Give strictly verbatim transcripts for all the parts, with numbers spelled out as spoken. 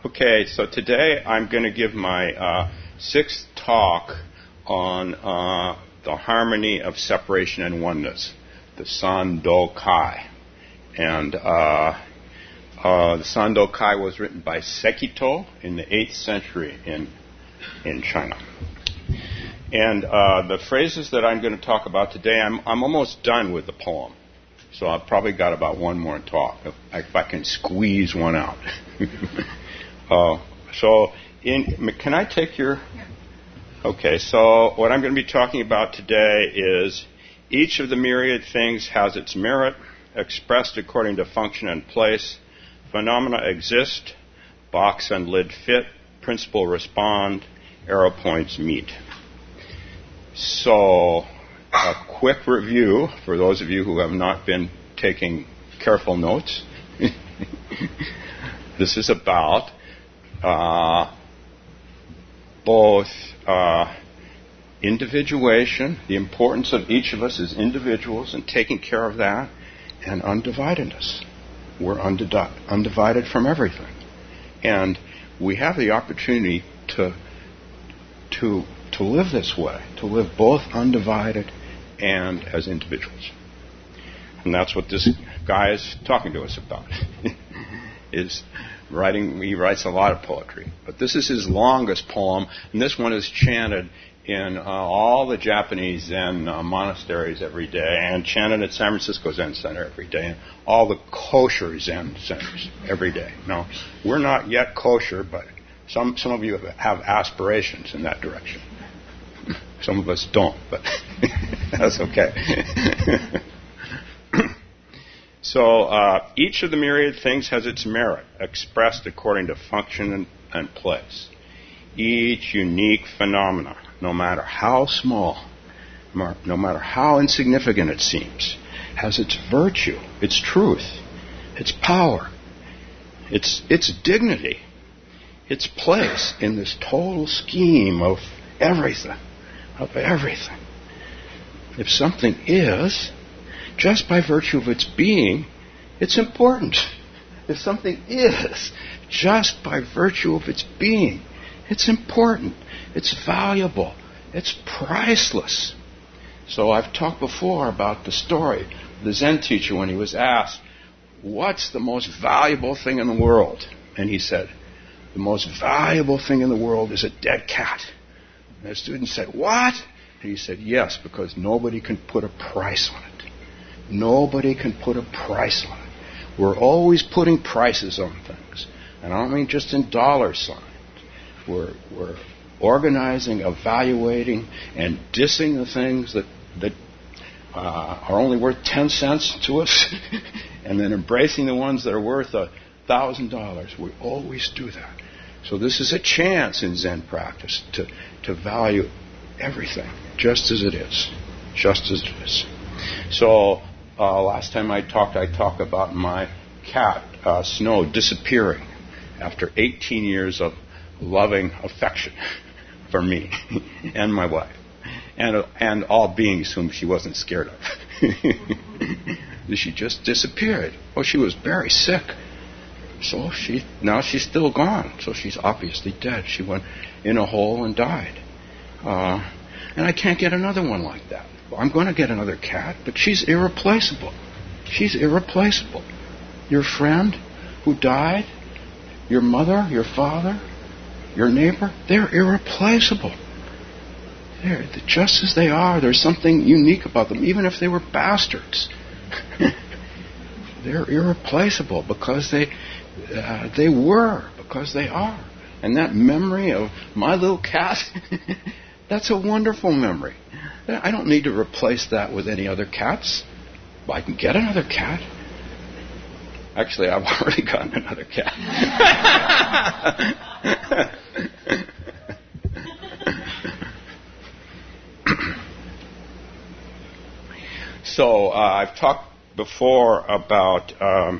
Okay, so today I'm going to give my uh, sixth talk on uh, the harmony of separation and oneness, the Sando Kai. And uh, uh, the Sando Kai was written by Sekito in the eighth century in in China. And uh, the phrases that I'm going to talk about today, I'm, I'm almost done with the poem. So I've probably got about one more talk, if, if I can squeeze one out. uh, so, in, can I take your... Okay, so what I'm going to be talking about today is each of the myriad things has its merit, expressed according to function and place. Phenomena exist, box and lid fit, principle respond, arrow points meet. So, a quick review for those of you who have not been taking careful notes. This is about uh, both uh, individuation, the importance of each of us as individuals and taking care of that, and undividedness. We're undivi- undivided from everything. And we have the opportunity to to to live this way, to live both undivided and as individuals. And that's what this guy is talking to us about. is writing, he writes a lot of poetry. But this is his longest poem, and this one is chanted in uh, all the Japanese Zen uh, monasteries every day, and chanted at San Francisco Zen Center every day, and all the kosher Zen centers every day. Now, we're not yet kosher, but some, some of you have aspirations in that direction. Some of us don't, but that's okay. So uh, each of the myriad things has its merit, expressed according to function and, and place. Each unique phenomena, no matter how small, no matter how insignificant it seems, has its virtue, its truth, its power, its its dignity, its place in this total scheme of everything. Of everything. If something is, just by virtue of its being, it's important. If something is, just by virtue of its being, it's important. It's valuable. It's priceless. So I've talked before about the story of the Zen teacher when he was asked, what's the most valuable thing in the world? And he said, the most valuable thing in the world is a dead cat. And the student said, what? And he said, yes, because nobody can put a price on it. Nobody can put a price on it. We're always putting prices on things. And I don't mean just in dollar signs. We're, we're organizing, evaluating, and dissing the things that, that uh, are only worth ten cents to us, and then embracing the ones that are worth a thousand dollars. We always do that. So this is a chance in Zen practice to, to value everything just as it is. Just as it is. So uh, last time I talked, I talked about my cat, uh, Snow, disappearing after eighteen years of loving affection for me and my wife and, uh, and all beings whom she wasn't scared of. She just disappeared. Oh, she was very sick. So she now she's still gone. So she's obviously dead. She went in a hole and died. Uh, and I can't get another one like that. Well, I'm going to get another cat, but she's irreplaceable. She's irreplaceable. Your friend who died, your mother, your father, your neighbor, they're irreplaceable. They're just as they are. There's something unique about them, even if they were bastards. They're irreplaceable because they uh, they were, because they are. And that memory of my little cat, that's a wonderful memory. I don't need to replace that with any other cats. I can get another cat. Actually, I've already gotten another cat. So uh, I've talked before about um,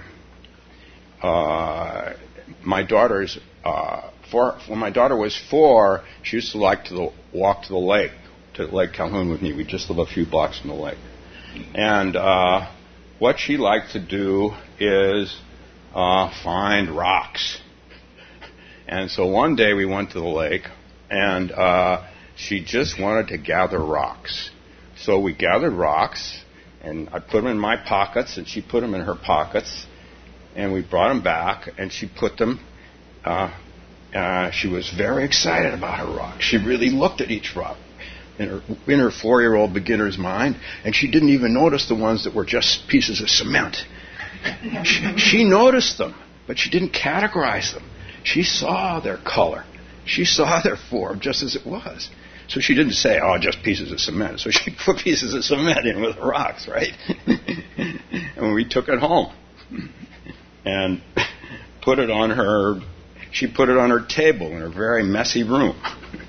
uh, my daughter's. Uh, four, when my daughter was four, she used to like to walk to the lake, to Lake Calhoun with me. We just live a few blocks from the lake, and uh, what she liked to do is uh, find rocks And so one day we went to the lake, and uh, she just wanted to gather rocks. So we gathered rocks, and I put them in my pockets, and she put them in her pockets, and we brought them back, and she put them. Uh, uh, she was very excited about her rocks. She really looked at each rock in her, in her four-year-old beginner's mind, and she didn't even notice the ones that were just pieces of cement. She, she noticed them, but she didn't categorize them. She saw their color. She saw their form just as it was. So she didn't say, oh, just pieces of cement. So she put pieces of cement in with rocks, right? And we took it home and put it on her, she put it on her table in her very messy room.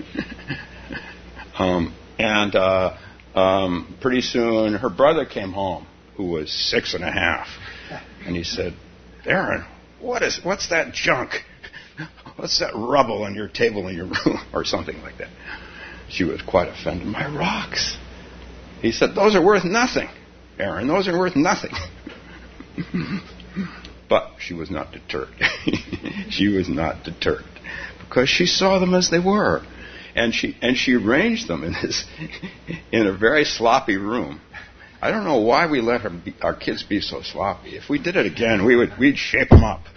um, and uh, um, pretty soon her brother came home, who was six and a half. And he said, Aaron, what is, what's that junk? What's that rubble on your table in your room? Or something like that. She was quite offended. My rocks. He said, those are worth nothing, Aaron. Those are worth nothing. But she was not deterred. She was not deterred. Because she saw them as they were. And she and she arranged them in this in a very sloppy room. I don't know why we let her be, our kids be so sloppy. If we did it again, we would we'd shape them up.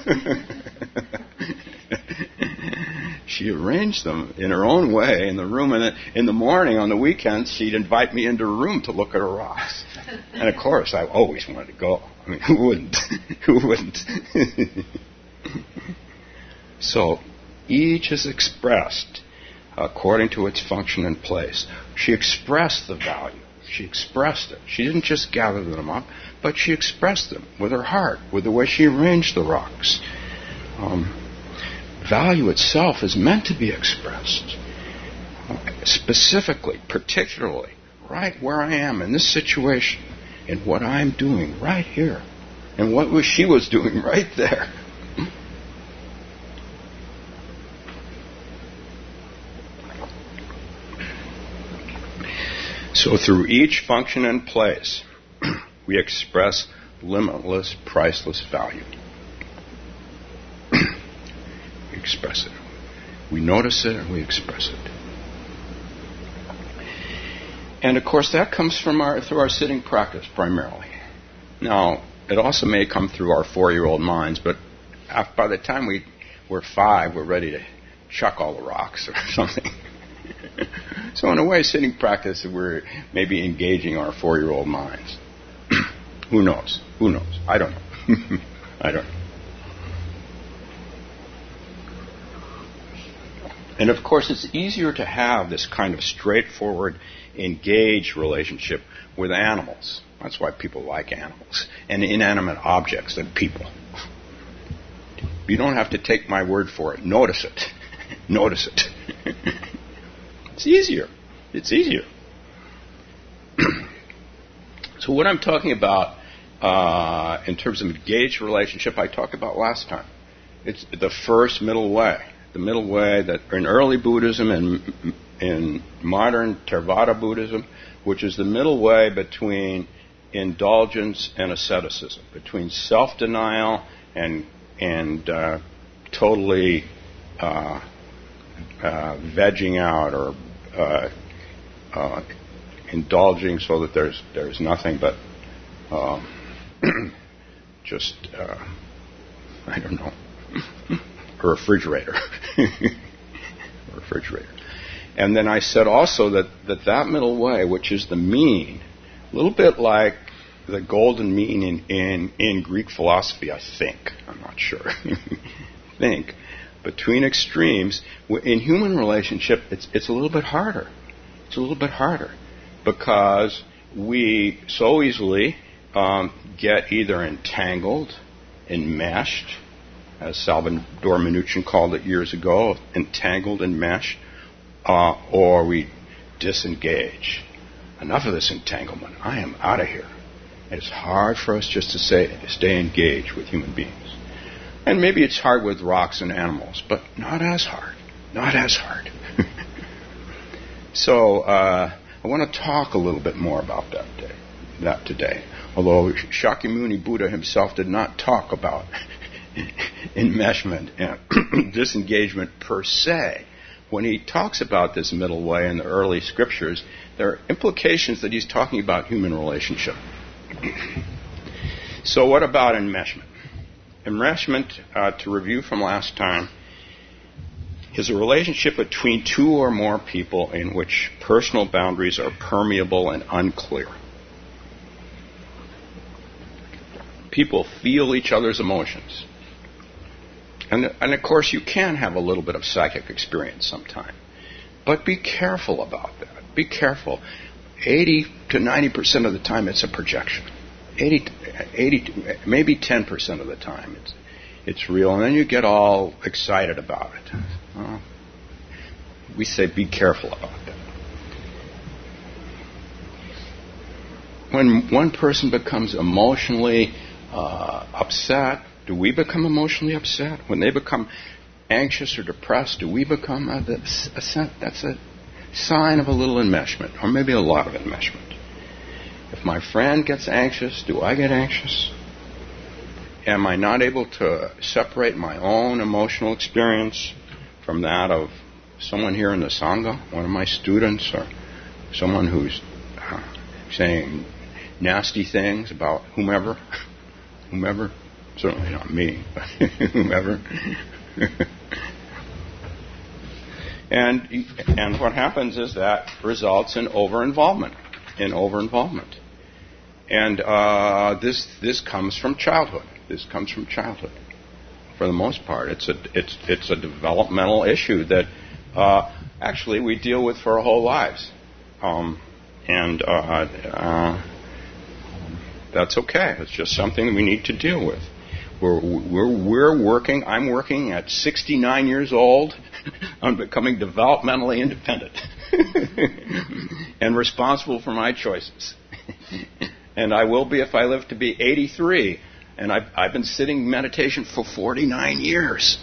She arranged them in her own way in the room, and in the morning, on the weekends, she'd invite me into her room to look at her rocks. And of course, I always wanted to go. I mean, who wouldn't? Who wouldn't? So, each is expressed according to its function and place. She expressed the value. She expressed it. She didn't just gather them up, but she expressed them with her heart, with the way she arranged the rocks. Um, value itself is meant to be expressed. Specifically, particularly, right where I am in this situation, in what I'm doing right here, and what was she was doing right there. So through each function and place, we express limitless, priceless value. We express it. We notice it and we express it. And of course that comes from our through our sitting practice primarily. Now, it also may come through our four-year-old minds, but by the time we, we're five, we're ready to chuck all the rocks or something. So in a way, sitting practice, we're maybe engaging our four-year-old minds. Who knows? Who knows? I don't know. I don't know. And of course, it's easier to have this kind of straightforward, engaged relationship with animals. That's why people like animals and inanimate objects than people. You don't have to take my word for it. Notice it. Notice it. It's easier. It's easier. So what I'm talking about uh, in terms of engaged relationship, I talked about last time. It's the first middle way. The middle way that in early Buddhism and in modern Theravada Buddhism, which is the middle way between indulgence and asceticism, between self-denial and and uh, totally uh, uh, vegging out or uh, uh, indulging so that there's there's nothing but uh, just uh, I don't know a refrigerator, a refrigerator. And then I said also that, that that middle way, which is the mean, a little bit like the golden mean in, in, in Greek philosophy, I think. I'm not sure. I think. Between extremes, in human relationship, it's, it's a little bit harder. It's a little bit harder because we so easily um, get either entangled, enmeshed, as Salvador Minuchin called it years ago, entangled, enmeshed, Uh, or we disengage. Enough of this entanglement. I am out of here. It's hard for us just to say, stay engaged with human beings. And maybe it's hard with rocks and animals, but not as hard. Not as hard. So uh, I want to talk a little bit more about that, day, that today. Although Shakyamuni Buddha himself did not talk about enmeshment and disengagement per se. When he talks about this middle way in the early scriptures, there are implications that he's talking about human relationship. So what about enmeshment? Enmeshment, uh, to review from last time, is a relationship between two or more people in which personal boundaries are permeable and unclear. People feel each other's emotions. And, and of course, you can have a little bit of psychic experience sometime. But be careful about that. Be careful. eighty to ninety percent of the time, it's a projection. eighty, eighty, maybe ten percent of the time, it's it's real. And then you get all excited about it. Well, we say be careful about that. When one person becomes emotionally uh, upset, do we become emotionally upset? When they become anxious or depressed, do we become a, a, that's a sign of a little enmeshment, or maybe a lot of enmeshment. If my friend gets anxious, do I get anxious? Am I not able to separate my own emotional experience from that of someone here in the Sangha, one of my students, or someone who's uh, saying nasty things about whomever, whomever, certainly not me, but whomever. and and what happens is that results in over-involvement, in over-involvement. And uh, this this comes from childhood. This comes from childhood. For the most part, it's a it's it's a developmental issue that uh, actually we deal with for our whole lives, um, and uh, uh, that's okay. It's just something that we need to deal with. We're we're we're working. I'm working at sixty-nine years old on becoming developmentally independent and responsible for my choices. And I will be if I live to be eighty-three. And I've, I've been sitting in meditation for forty-nine years.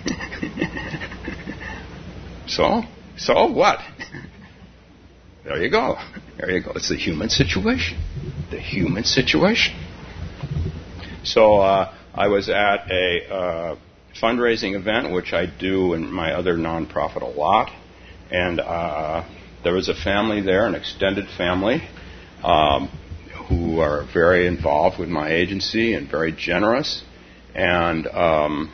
so, so what? There you go. There you go. It's the human situation. The human situation. So uh, I was at a uh, fundraising event, which I do in my other nonprofit a lot. And uh, there was a family there, an extended family, um, who are very involved with my agency and very generous. And um,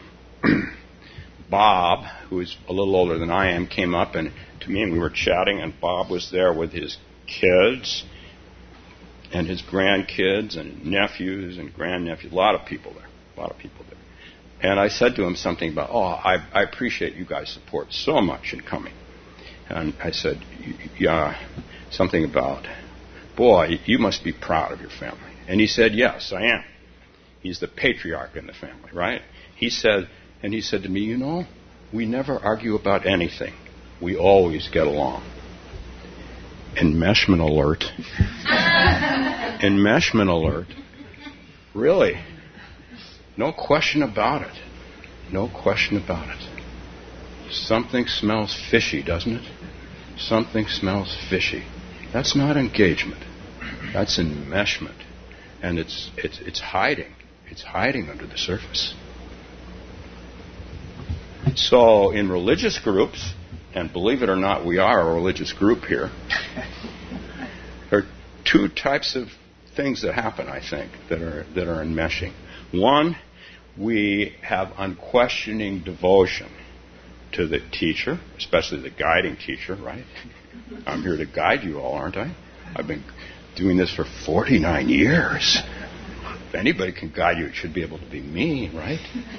Bob, who is a little older than I am, came up and to me, and we were chatting, and Bob was there with his kids and his grandkids and nephews and grandnephews, a lot of people there, a lot of people there. And I said to him something about, oh, I, I appreciate you guys' support so much in coming. And I said, yeah, something about, boy, you must be proud of your family. And he said, yes, I am. He's the patriarch in the family, right? He said, and he said to me, you know, we never argue about anything. We always get along. Enmeshment alert. Enmeshment alert. Really. No question about it. No question about it. Something smells fishy, doesn't it? Something smells fishy. That's not engagement. That's enmeshment. And it's it's it's hiding. It's hiding under the surface. So in religious groups, and believe it or not, we are a religious group here, there are two types of things that happen, I think, that are that are enmeshing. One, we have unquestioning devotion to the teacher, especially the guiding teacher, right? I'm here to guide you all, aren't I? I've been doing this for forty-nine years. If anybody can guide you, it should be able to be me, right?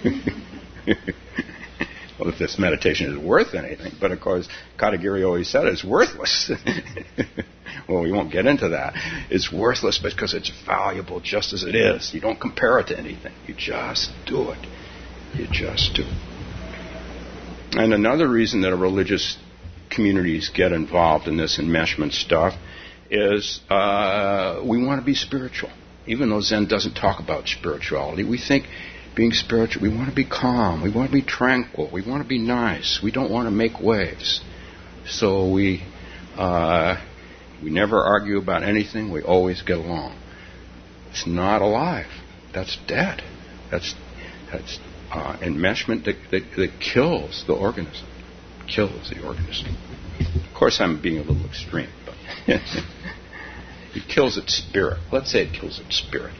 Well, if this meditation is worth anything. But, of course, Katagiri always said it's worthless. Well, we won't get into that. It's worthless because it's valuable just as it is. You don't compare it to anything. You just do it. You just do it. And another reason that religious communities get involved in this enmeshment stuff is uh, we want to be spiritual. Even though Zen doesn't talk about spirituality, we think being spiritual, we want to be calm, we want to be tranquil, we want to be nice, we don't want to make waves. So we uh, we never argue about anything, we always get along. It's not alive. That's dead. That's that's uh, enmeshment that, that, that kills the organism. Kills the organism. Of course, I'm being a little extreme, but it kills its spirit. Let's say it kills its spirit.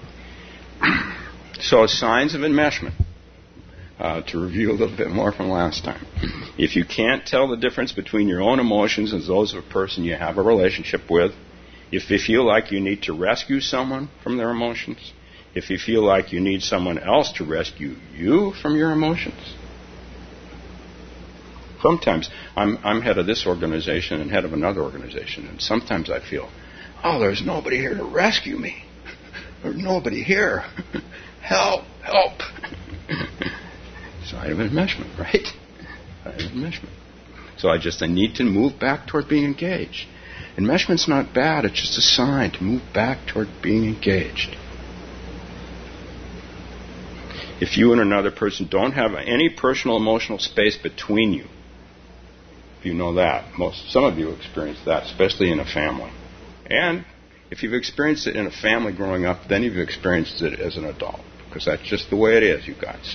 So, signs of enmeshment. Uh, to review a little bit more from last time. If you can't tell the difference between your own emotions and those of a person you have a relationship with, if you feel like you need to rescue someone from their emotions, if you feel like you need someone else to rescue you from your emotions. Sometimes I'm, I'm head of this organization and head of another organization, and sometimes I feel, oh, there's nobody here to rescue me. There's nobody here. Help, help. Sign of enmeshment, right? Sign of enmeshment. So I just I need to move back toward being engaged. Enmeshment's not bad, it's just a sign to move back toward being engaged. If you and another person don't have any personal emotional space between you, if you know that, most some of you experience that, especially in a family. And if you've experienced it in a family growing up, then you've experienced it as an adult, because that's just the way it is, you guys.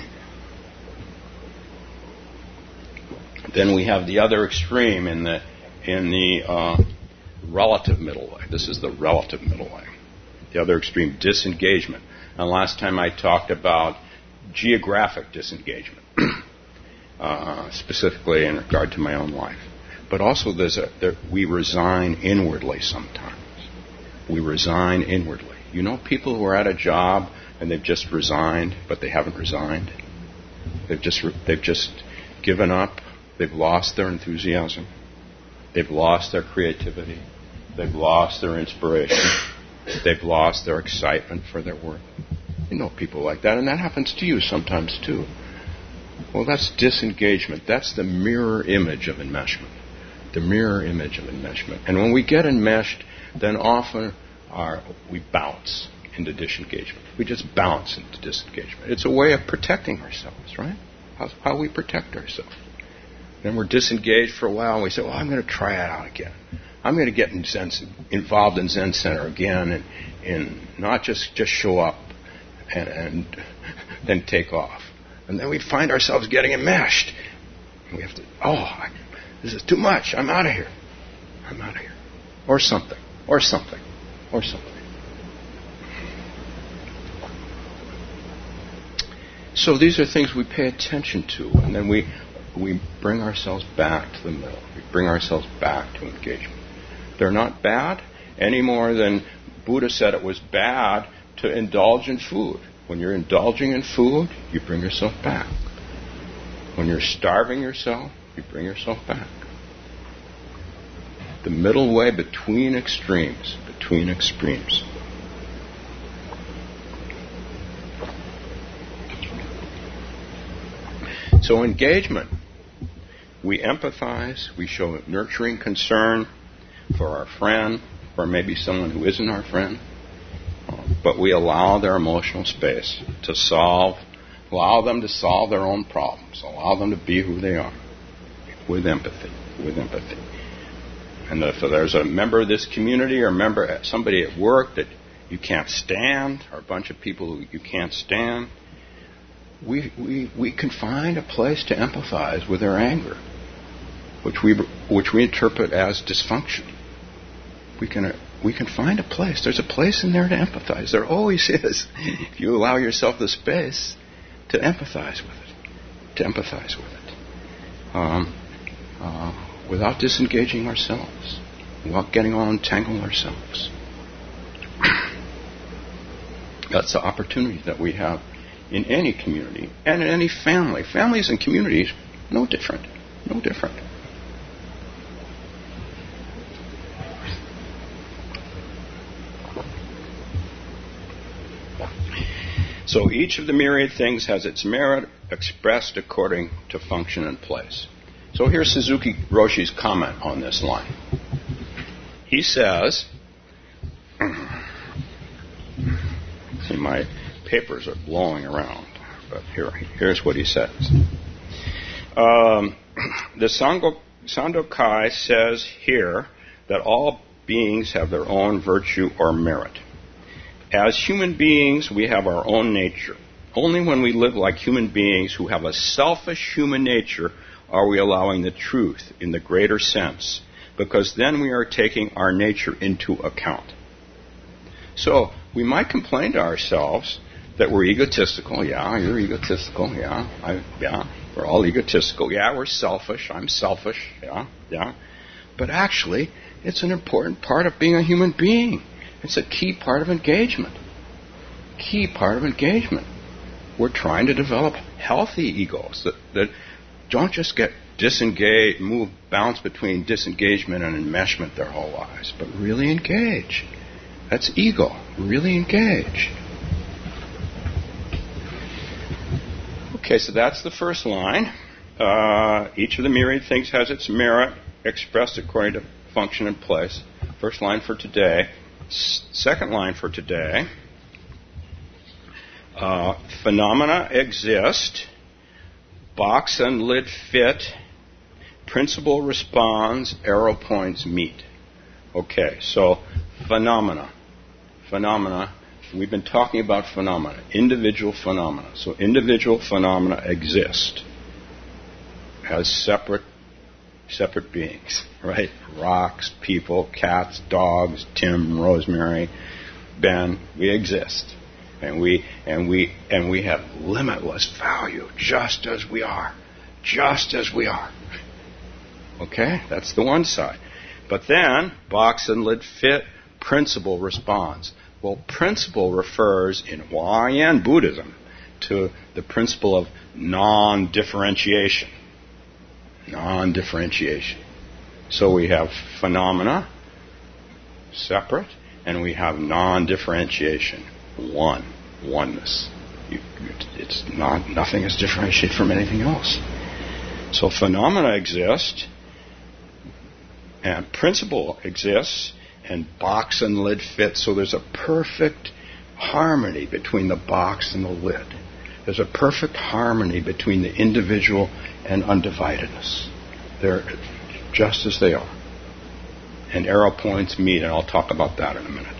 Then we have the other extreme in the in the uh, relative middle way. This is the relative middle way. The other extreme, disengagement. And last time I talked about geographic disengagement, uh, specifically in regard to my own life. But also, there's a there, we resign inwardly sometimes. We resign inwardly. You know, people who are at a job and they've just resigned, but they haven't resigned. They've just they've just given up. They've lost their enthusiasm. They've lost their creativity. They've lost their inspiration. They've lost their excitement for their work. You know people like that, and that happens to you sometimes too. Well, that's disengagement. That's the mirror image of enmeshment. The mirror image of enmeshment. And when we get enmeshed, then often our, we bounce into disengagement. We just bounce into disengagement. It's a way of protecting ourselves, right? How, how we protect ourselves. Then we're disengaged for a while, and we say, well, I'm going to try it out again. I'm going to get in Zen, involved in Zen Center again, and, and not just, just show up and, and then take off. And then we find ourselves getting enmeshed. We have to, oh, I, this is too much. I'm out of here. I'm out of here. Or something. Or something. Or something. So these are things we pay attention to, and then we we bring ourselves back to the middle. We bring ourselves back to engagement. They're not bad any more than Buddha said it was bad to indulge in food. When you're indulging in food, you bring yourself back. When you're starving yourself, you bring yourself back. The middle way between extremes, between extremes. So engagement. We empathize, we show nurturing concern for our friend, or maybe someone who isn't our friend, but we allow their emotional space to solve, allow them to solve their own problems, allow them to be who they are, with empathy, with empathy. And if there's a member of this community or a member, somebody at work that you can't stand, or a bunch of people who you can't stand, we we we can find a place to empathize with their anger, which we which we interpret as dysfunction. We can we can find a place. There's a place in there to empathize. There always is. If you allow yourself the space to empathize with it, to empathize with it, um, uh, without disengaging ourselves, without getting all entangled ourselves. That's the opportunity that we have in any community and in any family. Families and communities, no different. No different. So each of the myriad things has its merit expressed according to function and place. So here's Suzuki Roshi's comment on this line. He says, see, my papers are blowing around, but here, here's what he says. Um, the Sango, Sandokai says here that all beings have their own virtue or merit. As human beings, we have our own nature. Only when we live like human beings who have a selfish human nature are we allowing the truth in the greater sense, because then we are taking our nature into account. So we might complain to ourselves that we're egotistical. Yeah, you're egotistical. Yeah, I, yeah, we're all egotistical. Yeah, we're selfish. I'm selfish. Yeah, yeah. But actually, it's an important part of being a human being. It's a key part of engagement. Key part of engagement. We're trying to develop healthy egos that, that don't just get disengaged, move, bounce between disengagement and enmeshment their whole lives, but really engage. That's ego. Really engage. Okay, so that's the first line. Uh, each of the myriad things has its merit expressed according to function and place. First line for today. S- second line for today. Uh, phenomena exist. Box and lid fit. Principle responds. Arrow points meet. Okay, so phenomena. Phenomena. We've been talking about phenomena. Individual phenomena. So individual phenomena exist as separate separate beings, right? Rocks, people, cats, dogs, Tim, Rosemary, Ben. We exist. And we and we and we have limitless value just as we are. Just as we are. Okay? That's the one side. But then, box and lid fit, principle responds. Well, principle refers in Huayan Buddhism to the principle of non-differentiation. Non-differentiation. So we have phenomena, separate, and we have non-differentiation. One, oneness. You, it's not, nothing is differentiated from anything else. So phenomena exist, and principle exists, and box and lid fit. So there's a perfect harmony between the box and the lid. There's a perfect harmony between the individual and undividedness. They're just as they are. And arrow points meet, and I'll talk about that in a minute.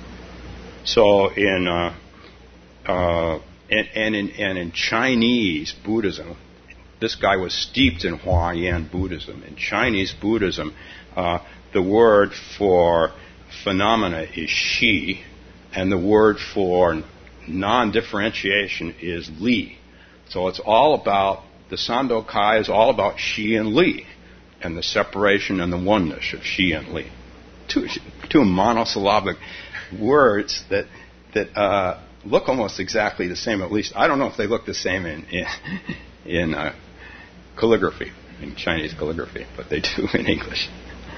So in uh, uh, and, and in and in Chinese Buddhism, this guy was steeped in Huayan Buddhism. In Chinese Buddhism, uh, the word for phenomena is shi, and the word for non-differentiation is li. So it's all about, the Sandokai is all about shi and li, and the separation and the oneness of shi and li. Two, two monosyllabic words that that uh, look almost exactly the same. At least I don't know if they look the same in in, in uh, calligraphy, in Chinese calligraphy, but they do in English.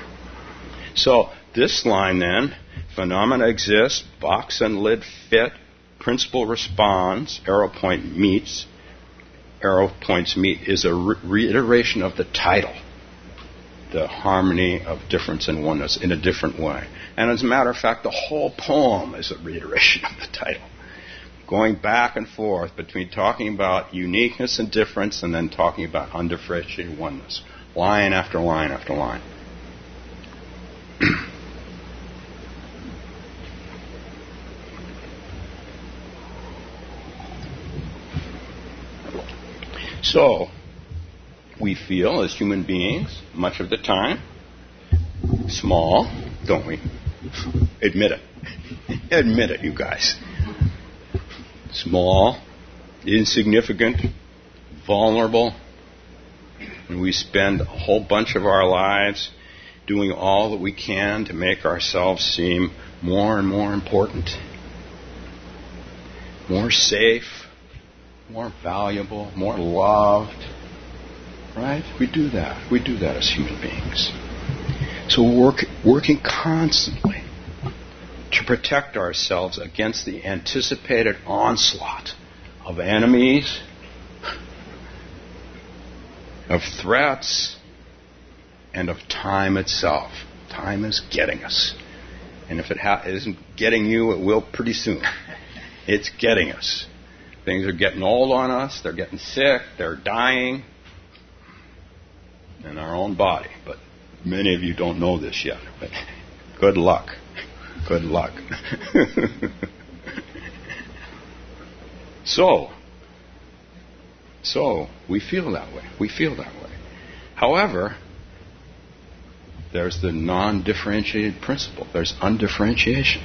So this line then, phenomena exist, box and lid fit, principle responds, arrow point meets. Arrow points meet is a re- reiteration of the title, the harmony of difference and oneness in a different way. And as a matter of fact, the whole poem is a reiteration of the title, going back and forth between talking about uniqueness and difference and then talking about undifferentiated oneness, line after line after line. So, we feel as human beings, much of the time, small, don't we? Admit it. Admit it, you guys. Small, insignificant, vulnerable, and we spend a whole bunch of our lives doing all that we can to make ourselves seem more and more important, more safe, more valuable, more loved. Right? We do that. We do that as human beings. So we're work, working constantly to protect ourselves against the anticipated onslaught of enemies, of threats, and of time itself. Time is getting us. And if it ha- isn't getting you, it will pretty soon. It's getting us. Things are getting old on us. They're getting sick. They're dying in our own body. But many of you don't know this yet. But good luck. Good luck. So, So, we feel that way. We feel that way. However, there's the non-differentiated principle. There's undifferentiation.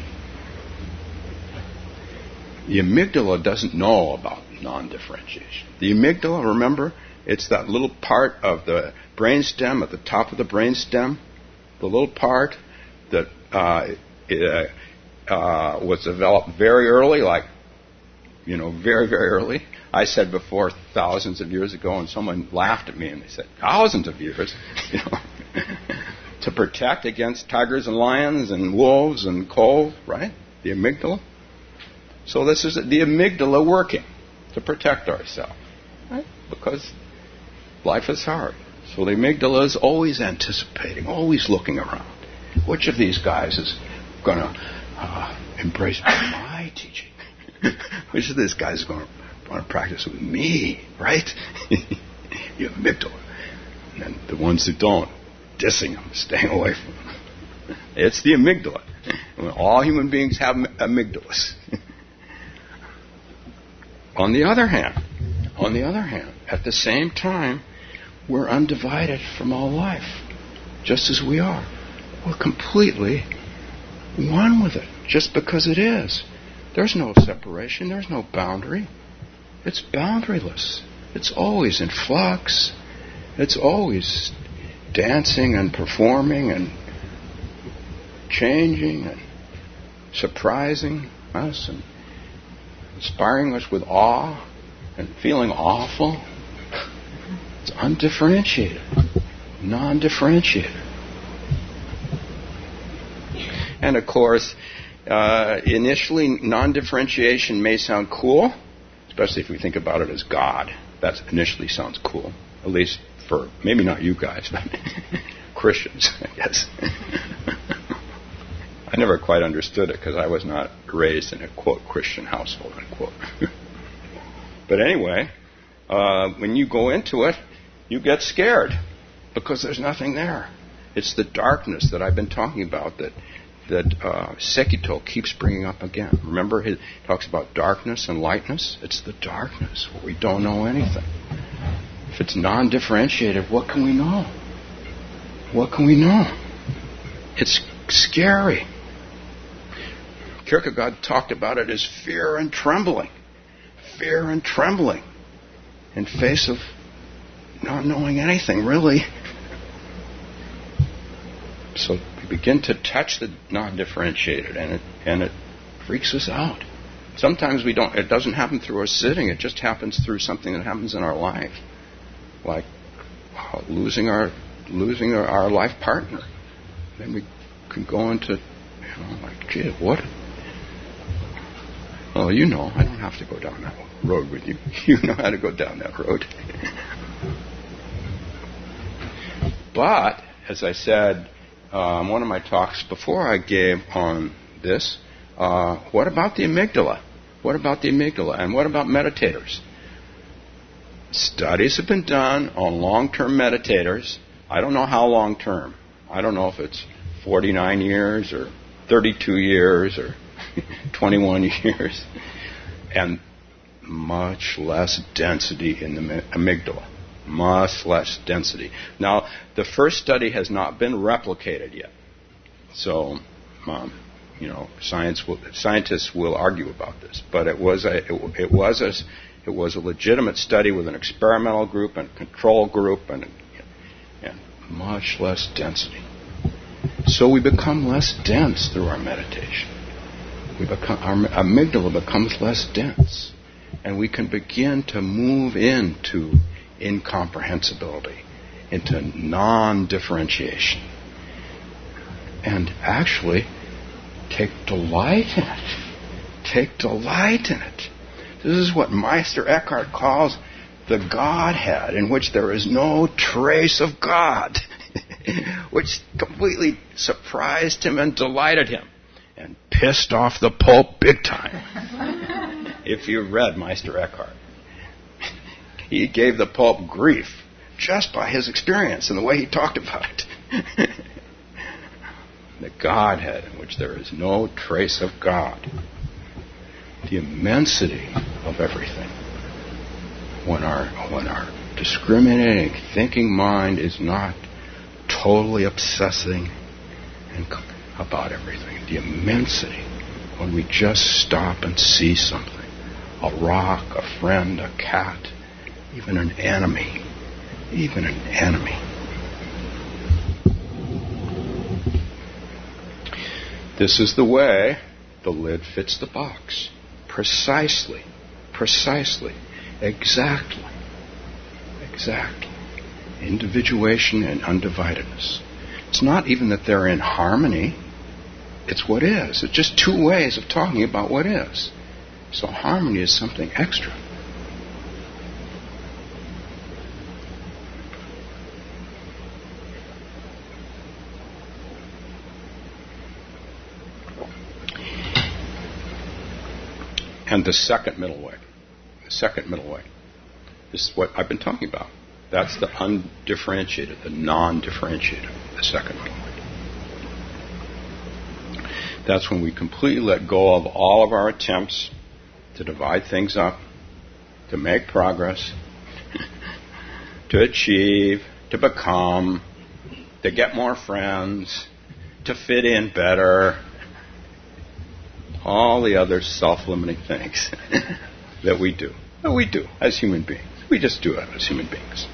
The amygdala doesn't know about non-differentiation. The amygdala, remember, it's that little part of the brainstem at the top of the brainstem, the little part that uh, it, uh, was developed very early, like, you know, very, very early. I said before thousands of years ago, and someone laughed at me and they said, thousands of years, you know, to protect against tigers and lions and wolves and cold, right? The amygdala. So this is the amygdala working to protect ourselves, right? Because life is hard. So the amygdala is always anticipating, always looking around. Which of these guys is going to uh, embrace my teaching? Which of these guys is going to want to practice with me, right? The amygdala. And then the ones who don't, dissing them, staying away from them. It's the amygdala. All human beings have amygdalas. On the other hand, on the other hand, at the same time, we're undivided from all life, just as we are. We're completely one with it, just because it is. There's no separation, there's no boundary. It's boundaryless. It's always in flux. It's always dancing and performing and changing and surprising us and inspiring us with awe and feeling awful. It's undifferentiated, non-differentiated. And of course, uh, initially, non-differentiation may sound cool, especially if we think about it as God. That initially sounds cool, at least for maybe not you guys, but Christians, I guess. I never quite understood it because I was not raised in a, quote, Christian household, unquote. But anyway, uh, when you go into it, you get scared because there's nothing there. It's the darkness that I've been talking about that that uh, Sekito keeps bringing up again. Remember, he talks about darkness and lightness. It's the darkness where we don't know anything. If it's non-differentiated, what can we know? What can we know? It's scary. Kierkegaard talked about it as fear and trembling. Fear and trembling in face of not knowing anything, really. So we begin to touch the non-differentiated, and it and it freaks us out. Sometimes we don't. It doesn't happen through our sitting. It just happens through something that happens in our life, like losing our losing our, our life partner. Then we can go into, you know, like, gee, what? Oh, you know, I don't have to go down that road with you. You know how to go down that road. But, as I said, um, one of my talks before I gave on this, uh, what about the amygdala? What about the amygdala? And what about meditators? Studies have been done on long-term meditators. I don't know how long-term. I don't know if it's forty-nine years or thirty-two years or twenty-one years. And much less density in the amygdala. Much less density. Now, the first study has not been replicated yet. So, um, you know, science will, scientists will argue about this. But it was a it, it was a it was a legitimate study with an experimental group and a control group and, and much less density. So we become less dense through our meditation. We become our amygdala becomes less dense, and we can begin to move into incomprehensibility, into non-differentiation, and actually take delight in it. Take delight in it. This is what Meister Eckhart calls the Godhead, in which there is no trace of God, which completely surprised him and delighted him, and pissed off the Pope big time. If you read Meister Eckhart, he gave the Pope grief just by his experience and the way he talked about it. The Godhead, in which there is no trace of God. The immensity of everything. when our when our discriminating, thinking mind is not totally obsessing and about everything. The immensity when we just stop and see something, a rock, a friend, a cat, even an enemy, even an enemy. This is the way the lid fits the box. Precisely, precisely, exactly, exactly. Individuation and undividedness. It's not even that they're in harmony. It's what is. It's just two ways of talking about what is. So harmony is something extra. And the second middle way, the second middle way, is what I've been talking about. That's the undifferentiated, the non-differentiated, the second middle way. That's when we completely let go of all of our attempts to divide things up, to make progress, to achieve, to become, to get more friends, to fit in better, all the other self-limiting things that we do, that we do as human beings. We just do it as human beings.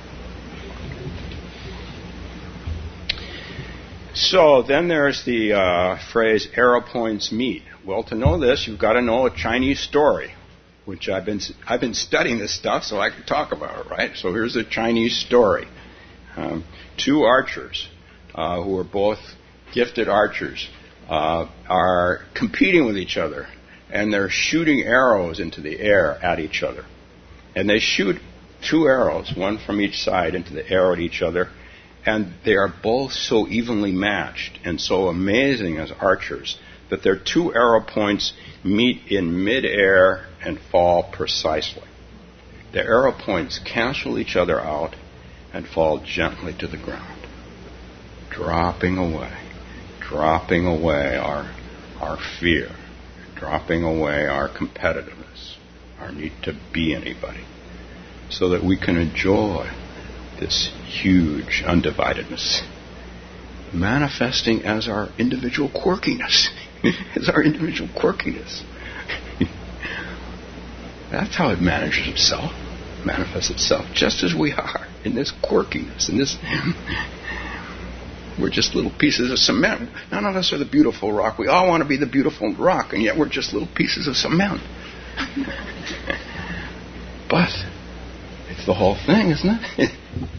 So then there's the uh, phrase arrow points meet. Well, to know this, you've got to know a Chinese story, which I've been I've been studying this stuff so I can talk about it, right? So here's a Chinese story. Um, two archers uh, who are both gifted archers uh, are competing with each other, and they're shooting arrows into the air at each other. And they shoot two arrows, one from each side, into the air at each other. And they are both so evenly matched and so amazing as archers that their two arrow points meet in midair and fall precisely. The arrow points cancel each other out and fall gently to the ground, dropping away, dropping away our, our fear, dropping away our competitiveness, our need to be anybody, so that we can enjoy this huge undividedness, manifesting as our individual quirkiness, as our individual quirkiness. That's how it manages itself, manifests itself, just as we are, in this quirkiness, in this. We're just little pieces of cement. None of us are the beautiful rock. We all want to be the beautiful rock, and yet we're just little pieces of cement. But it's the whole thing, isn't it?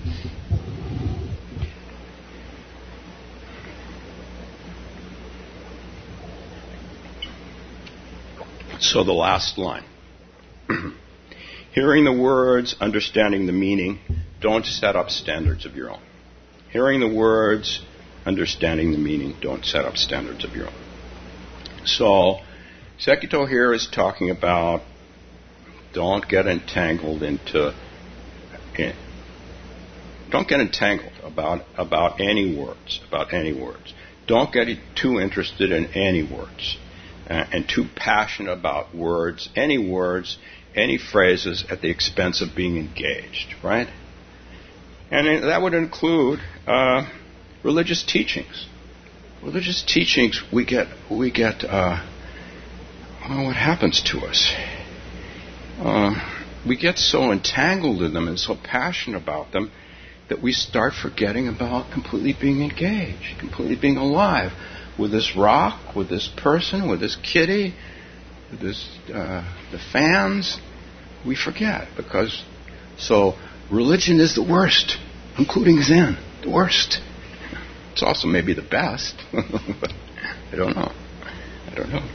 So the last line. Hearing the words, understanding the meaning, don't set up standards of your own. Hearing the words, understanding the meaning, don't set up standards of your own. So, Sekito here is talking about don't get entangled into, in, don't get entangled about, about any words, about any words. Don't get too interested in any words. Uh, and too passionate about words, any words, any phrases at the expense of being engaged, right? And it, that would include uh, religious teachings. Religious teachings, we get, we get, uh, oh, what happens to us? Uh, we get so entangled in them and so passionate about them that we start forgetting about completely being engaged, completely being alive. With this rock, with this person, with this kitty, with this, uh, the fans, we forget because, so religion is the worst, including Zen, the worst. It's also maybe the best, but I don't know. I don't know.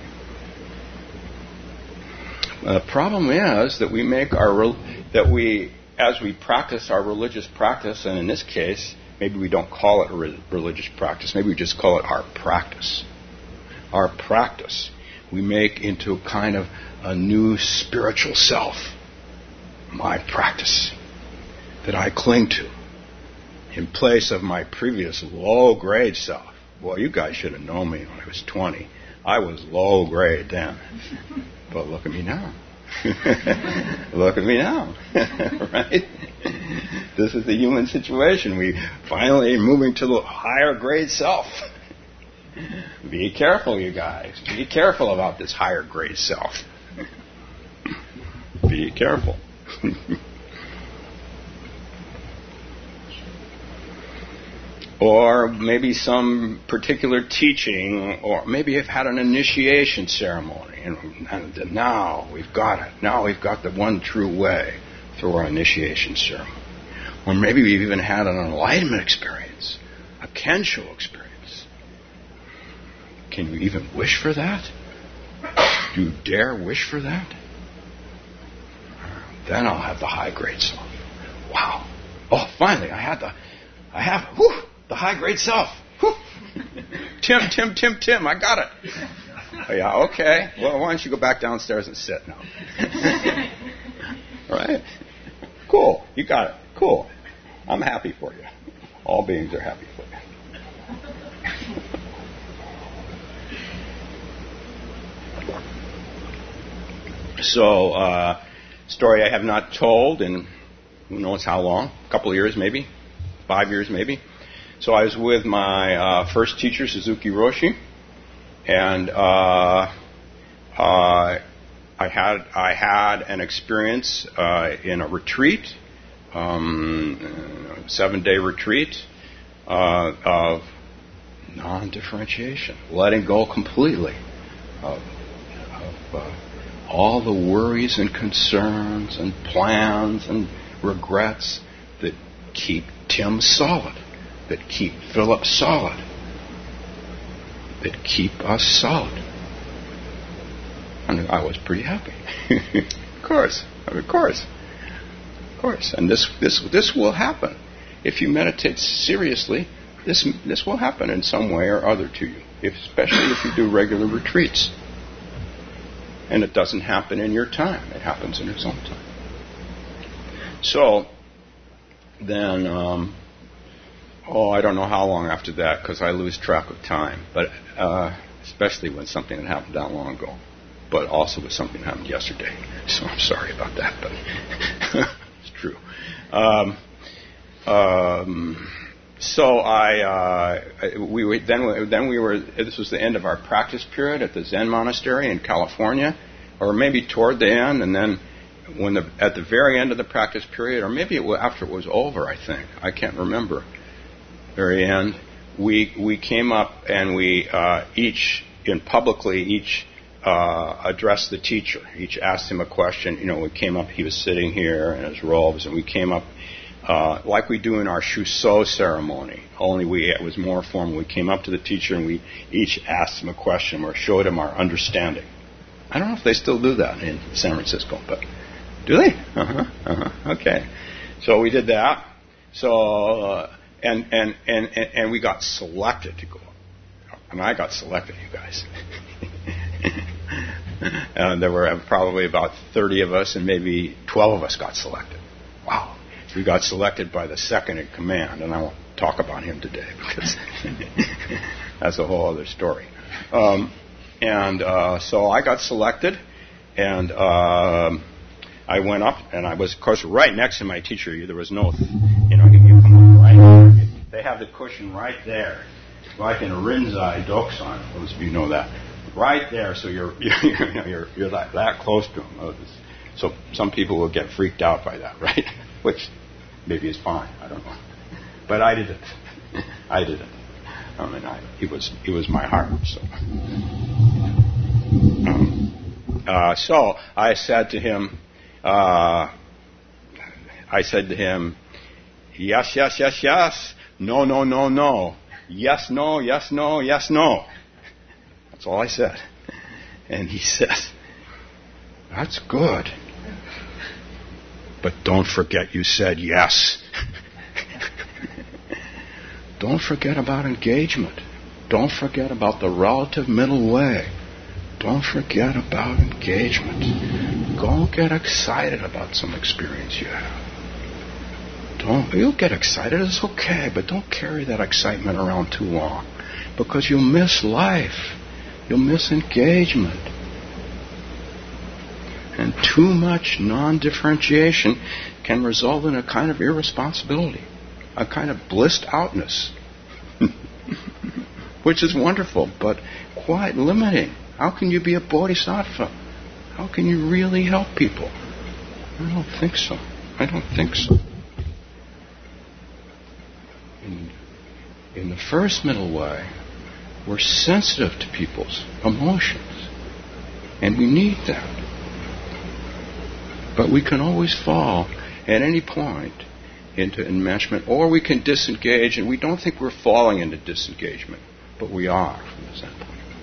The problem is that we make our, that we, as we practice our religious practice, and in this case, maybe we don't call it a re- religious practice. Maybe we just call it our practice. Our practice we make into a kind of a new spiritual self. My practice that I cling to in place of my previous low-grade self. Well, you guys should have known me when I was twenty. I was low-grade then. But look at me now. Look at me now. Right? This is the human situation. We finally are moving to the higher grade self. Be careful, you guys. Be careful about this higher grade self. Be careful. Or maybe some particular teaching, or maybe you've had an initiation ceremony, and, and now we've got it. Now we've got the one true way through our initiation ceremony. Or maybe we've even had an enlightenment experience, a Kensho experience. Can you even wish for that? Do you dare wish for that? Then I'll have the high grade self. Wow. Oh, finally, I had the, I have, whew, the high grade self. Whew. Tim, Tim, Tim, Tim, I got it. Oh, yeah, okay. Well, why don't you go back downstairs and sit now? Right? Cool. You got it. Cool. I'm happy for you. All beings are happy for you. So, uh, story I have not told in who knows how long, a couple of years maybe, five years maybe. So I was with my uh, first teacher, Suzuki Roshi, and uh, uh, I had I had an experience uh, in a retreat, um, seven-day retreat uh, of non-differentiation, letting go completely of, of uh, all the worries and concerns and plans and regrets that keep Tim solid, that keep Philip solid, that keep us solid. And I was pretty happy. Of course, of course, of course. And this this this will happen if you meditate seriously. This this will happen in some way or other to you, if, especially if you do regular retreats. And it doesn't happen in your time; it happens in its own time. So then, um, oh, I don't know how long after that, because I lose track of time. But uh, especially when something that happened that long ago, but also with something that happened yesterday. So I'm sorry about that, but it's true. Um, um, so I, uh, we were, then then we were. This was the end of our practice period at the Zen monastery in California, or maybe toward the end, and then when the at the very end of the practice period, or maybe it was after it was over. I think I can't remember. Very end, we we came up and we uh, each in publicly each uh, addressed the teacher. Each asked him a question. You know, we came up. He was sitting here in his robes, and we came up. Uh, like we do in our Shuso ceremony, only we it was more formal. We came up to the teacher and we each asked him a question or showed him our understanding. I don't know if they still do that in San Francisco, but do they? Uh-huh, uh-huh, okay. So we did that. So, uh, and, and, and, and we got selected to go. I mean, I got selected, you guys. And there were probably about thirty of us, and maybe twelve of us got selected. Wow. We got selected by the second in command, and I won't talk about him today because that's a whole other story. Um, and uh, so I got selected, and uh, I went up, and I was, of course, right next to my teacher. There was no, you know, you come up right there. They have the cushion right there, like in a Rinzai Doksan. Most of you know that, right there. So you're you're you're, you're, you're that, that close to him. So some people will get freaked out by that, right? Which maybe is fine. I don't know. But I did it. I did it. I mean, I, it was it was my heart. So, um, uh, so I said to him, uh, I said to him, yes, yes, yes, yes. No, no, no, no. Yes, no, yes, no, yes, no. That's all I said. And he says, that's good. But don't forget you said yes. Don't forget about engagement. Don't forget about the relative middle way. Don't forget about engagement. Go get excited about some experience you have. Don't, you'll get excited, it's okay, but don't carry that excitement around too long, because you'll miss life. You'll miss engagement. And too much non-differentiation can result in a kind of irresponsibility, a kind of blissed outness, which is wonderful, but quite limiting. How can you be a bodhisattva? How can you really help people? I don't think so. I don't think so. In, in the first middle way, we're sensitive to people's emotions, and we need that. But we can always fall at any point into enmeshment, or we can disengage, and we don't think we're falling into disengagement, but we are from the standpoint.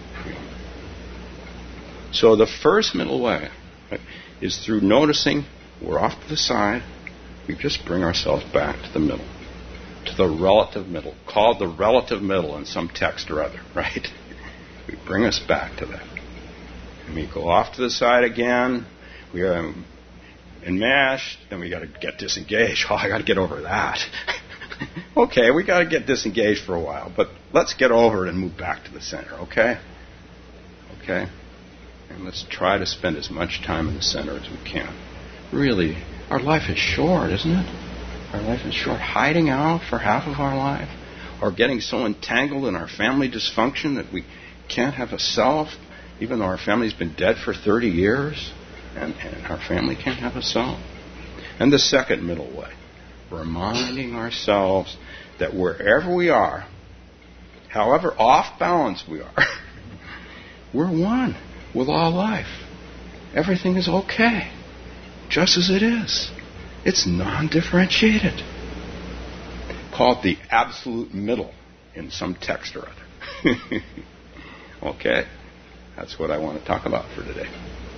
So the first middle way, right, is through noticing we're off to the side, we just bring ourselves back to the middle, to the relative middle, called the relative middle in some text or other, right? We bring us back to that. And we go off to the side again, we are enmeshed, then we got to get disengaged. Oh, I got to get over that. Okay, we got to get disengaged for a while, but let's get over it and move back to the center, okay? Okay? And let's try to spend as much time in the center as we can. Really, our life is short, isn't it? Our life is short. Hiding out for half of our life, or getting so entangled in our family dysfunction that we can't have a self, even though our family's been dead for thirty years, and, and our family can't have a self. And the second middle way, reminding ourselves that wherever we are, however off balance we are, we're one with all life. Everything is okay, just as it is. It's non-differentiated. Called the absolute middle in some text or other. Okay? That's what I want to talk about for today.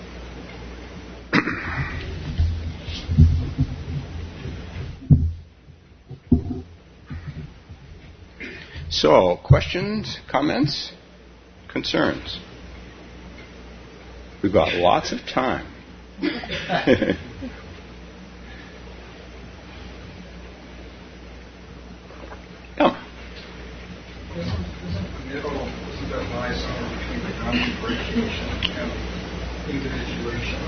So, questions, comments, concerns? We've got lots of time. Yeah. Isn't, isn't the middle, isn't that lie somewhere between the non-differentiation and individuation?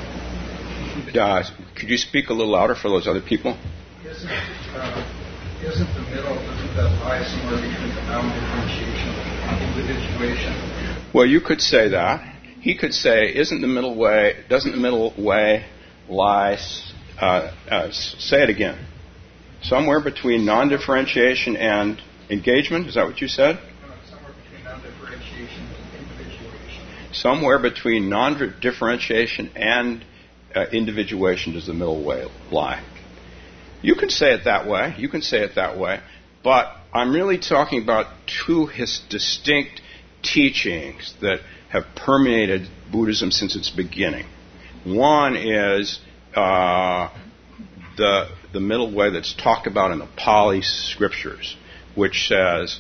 Uh, could you speak a little louder for those other people? Isn't, uh, isn't the middle, isn't that lie somewhere between the non-differentiation and individuation? Well, you could say that. He could say, isn't the middle way, doesn't the middle way lie, uh, uh, say it again, somewhere between non-differentiation and engagement? Is that what you said? No, somewhere between non-differentiation and individuation. Somewhere between non-differentiation and uh, individuation does the middle way lie. You can say it that way. You can say it that way. But I'm really talking about two his distinct teachings that have permeated Buddhism since its beginning. One is uh, the the middle way that's talked about in the Pali scriptures, which says,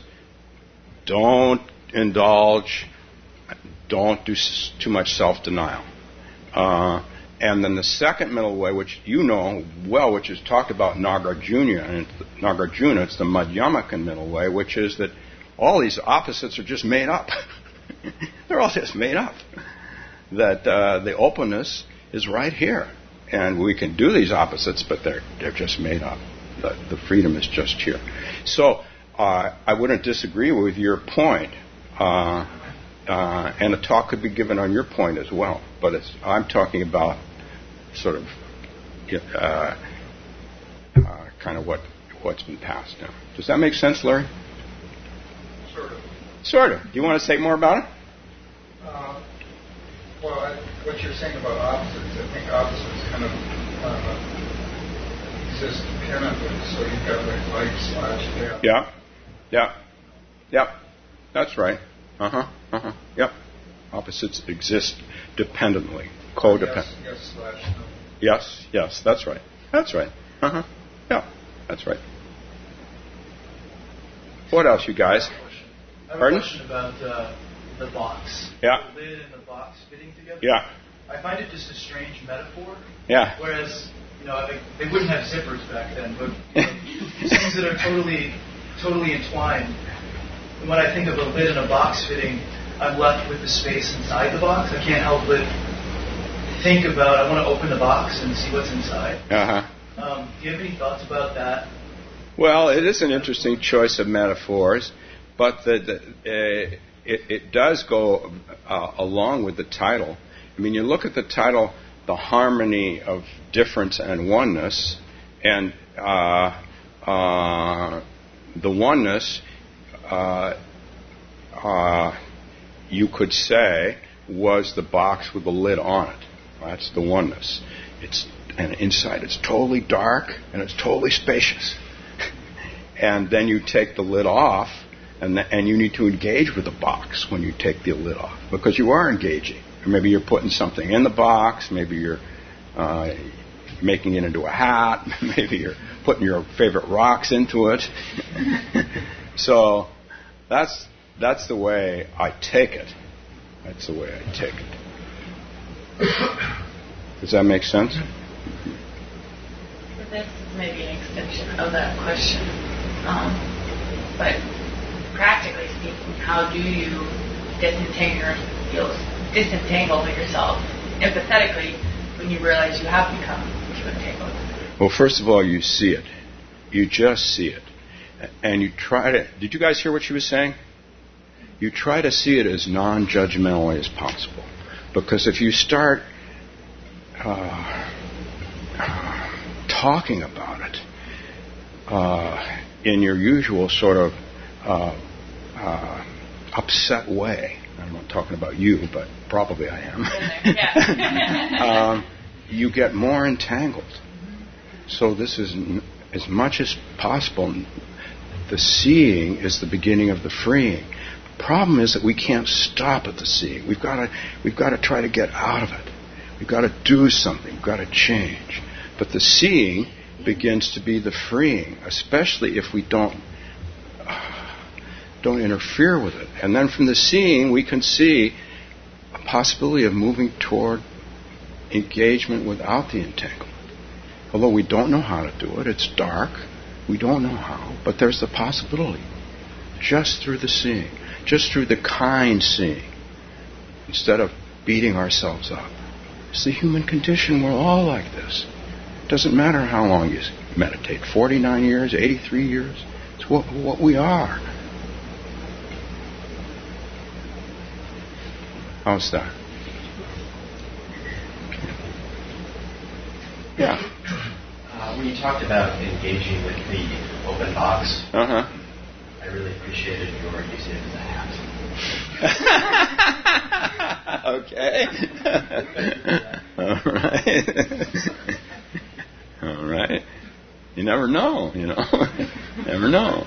don't indulge, don't do s- too much self-denial. Uh, and then the second middle way, which you know well, which is talked about in Nagarjuna, and it's, Nagarjuna, it's the Madhyamaka middle way, which is that all these opposites are just made up. They're all just made up. That uh, the openness is right here. And we can do these opposites, but they're they're just made up. The, the freedom is just here. So uh, I wouldn't disagree with your point. Uh, uh, and a talk could be given on your point as well. But it's, I'm talking about sort of uh, uh, kind of what, what's been passed down. Does that make sense, Larry? Sort of. Sort of. Do you want to say more about it? Uh, well, I, what you're saying about opposites, I think opposites kind of uh, exist dependently. So you've got like light slash death. Yeah. Yeah. Yep. That's right. Uh-huh. Uh-huh. Yep. Opposites exist dependently. Codependent. Yes, yes slash no. Yes, yes, that's right. That's right. Uh-huh. Yeah, that's right. What else, you guys? I have Pardon? a question about uh, the box. Yeah. The lid and the box fitting together. Yeah. I find it just a strange metaphor. Yeah. Whereas, you know, I, they wouldn't have zippers back then, but you know, things that are totally, totally entwined. And when I think of a lid and a box fitting, I'm left with the space inside the box. I can't help but think about, I want to open the box and see what's inside. Uh-huh. Um, do you have any thoughts about that? Well, it is an interesting choice of metaphors, but the, the, uh, it, it does go uh, along with the title. I mean, you look at the title, The Harmony of Difference and Oneness, and uh, uh, the oneness, uh, uh, you could say, was the box with the lid on it. That's the oneness. It's and inside it's totally dark and it's totally spacious. And then you take the lid off, and the, and you need to engage with the box when you take the lid off, because you are engaging. Or maybe you're putting something in the box. Maybe you're uh, making it into a hat. Maybe you're putting your favorite rocks into it. So that's that's the way I take it. That's the way I take it. Does that make sense? This is maybe an extension of that question. Um, but practically speaking, how do you disentangle, disentangle yourself empathetically when you realize you have become too entangled? Well, first of all, you see it. You just see it. And you try to... Did you guys hear what she was saying? You try to see it as non-judgmentally as possible. Because if you start uh, uh, talking about it uh, in your usual sort of uh, uh, upset way, I'm not talking about you, but probably I am, Yeah. um, you get more entangled. So this is, as much as possible, the seeing is the beginning of the freeing. The problem is that we can't stop at the seeing. We've got to, we've got to try to get out of it. We've got to do something. We've got to change. But the seeing begins to be the freeing, especially if we don't uh, don't interfere with it. And then from the seeing, we can see a possibility of moving toward engagement without the entanglement. Although we don't know how to do it, it's dark. We don't know how, but there's the possibility. Just through the seeing, just through the kind seeing, instead of beating ourselves up. It's the human condition. We're all like this. It doesn't matter how long you meditate, forty-nine years, eighty-three years. It's what, what we are. How's that? Yeah. Uh, when you talked about engaging with the open box, Uh-huh. I really appreciated your using it as a hat. Okay. All right. All right. You never know, you know. Never know.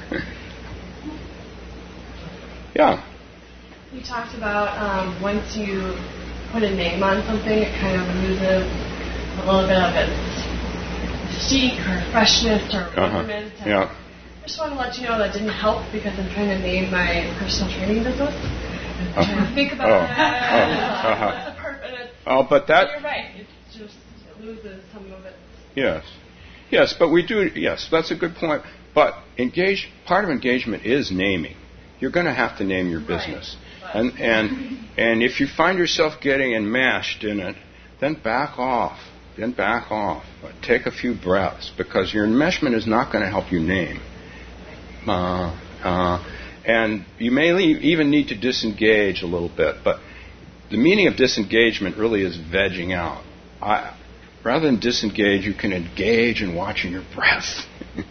Yeah. You talked about um, once you put a name on something, it kind of loses a little bit of its mystique or freshness or Uh-huh. ornament. And Yeah. I just want to let you know that didn't help because I'm trying to name my personal training business. I'm Uh-huh. trying to think about Oh. it. Oh. Uh-huh. And it's, Oh, but that... you're right. It just it loses some of it. Yes. Yes, but we do... Yes, that's a good point. But engage, part of engagement is naming. You're going to have to name your business. Right. And, and, and if you find yourself getting enmeshed in it, then back off. Then back off. Take a few breaths, because your enmeshment is not going to help you name. Uh, uh, and you may le- even need to disengage a little bit, but the meaning of disengagement really is vegging out. I, rather than disengage, you can engage in watching your breath.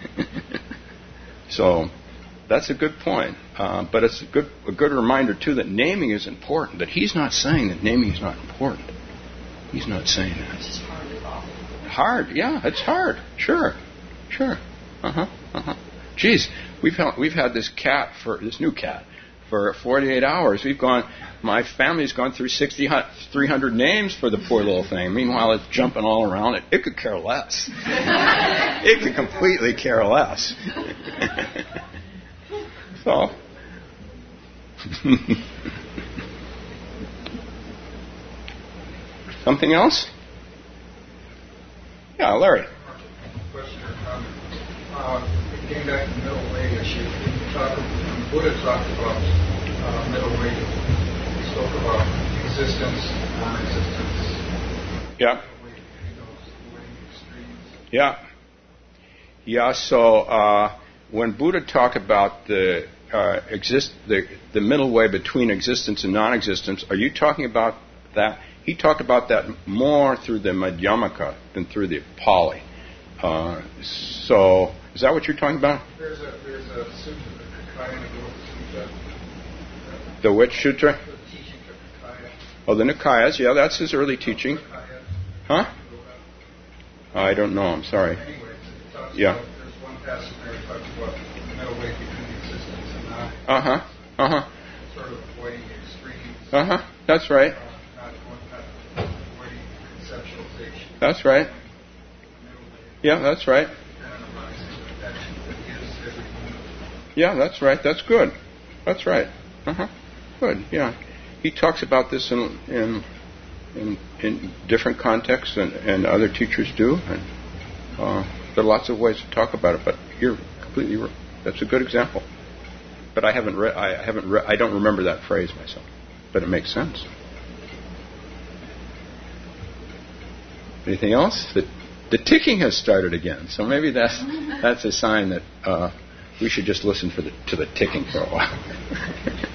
So that's a good point. Uh, but it's a good, a good reminder, too, that naming is important, that he's not saying that naming is not important. He's not saying that. It's just hard as well. Hard, yeah, it's hard. Sure, sure. Uh-huh, uh-huh. Geez, we've had, we've had this cat, for this new cat, for forty-eight hours. We've gone, my family's gone through sixty, three hundred names for the poor little thing. Meanwhile, it's jumping all around it. It could care less. It could completely care less. So. Something else? Yeah, Larry. Question or comment. Uh, getting back to the middle way issue, you talk, when Buddha talked about uh, middle way, he spoke about existence, non-existence, Yeah. Yeah. Yeah, so uh, when Buddha talked about the uh, exist the the middle way between existence and non-existence, are you talking about that? He talked about that more through the Madhyamaka than through the Pali. Uh, so, is that what you're talking about? There's a there's a sutra, the Kakaya Sutra. The which sutra? The teaching of Kakaya. Oh, the Nikayas. Yeah, that's his early teaching. Huh? I don't know. I'm sorry. Anyways, it talks Yeah. about, there's one passage there that talks about the middle way between existence and non. Uh huh. Uh huh. Sort of avoiding extremes. Uh huh. That's right. Uh, not going, not avoiding conceptualization. That's right. Yeah, that's right. Yeah, that's right. That's good. That's right. Uh huh. Good. Yeah. He talks about this in in in, in different contexts, and, and other teachers do. And uh, there are lots of ways to talk about it. But you're completely right. That's a good example. But I haven't read. I haven't. Re- I don't remember that phrase myself. But it makes sense. Anything else? The, the ticking has started again, so maybe that's that's a sign that uh, we should just listen for the, to the ticking for a while.